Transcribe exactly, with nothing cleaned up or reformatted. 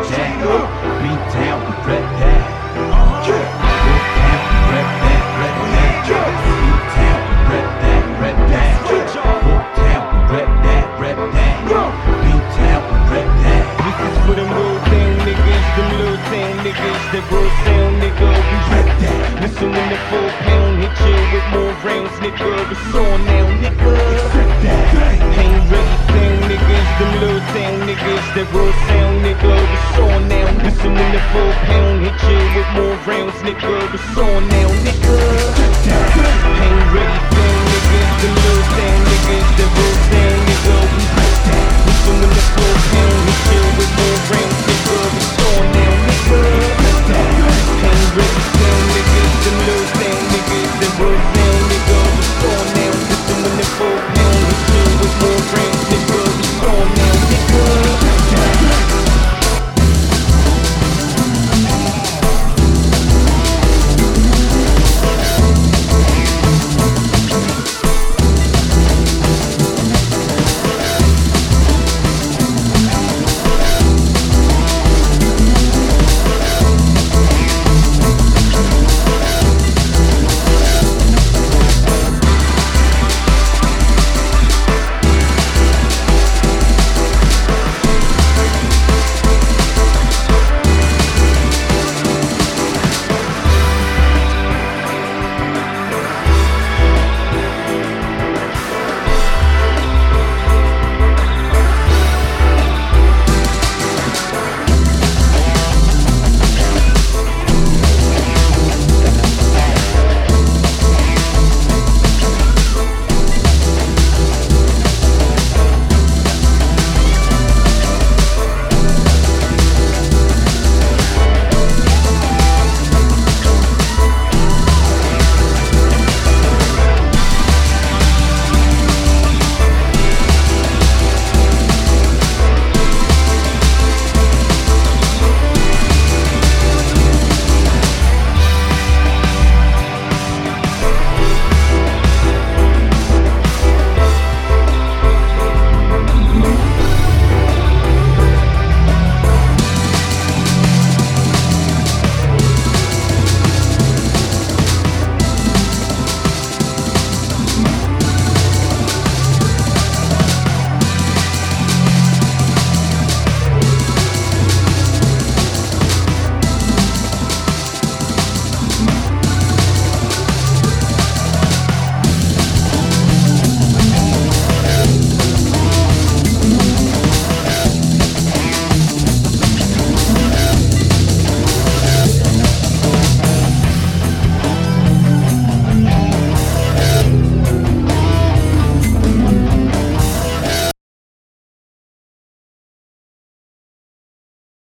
that. Beat down, rep that. Beat down, rep that, rep that. Beat down, rep that, rep that. Beat down, rep that, rep that. Beat down, rep that. This is for them little town niggas, them little town niggas, that real sound nigga. We rep that. Listen when the four pound hit you with more rounds, nigga. It's on now, nigga. Ain't ready town niggas, them little town niggas, that real sound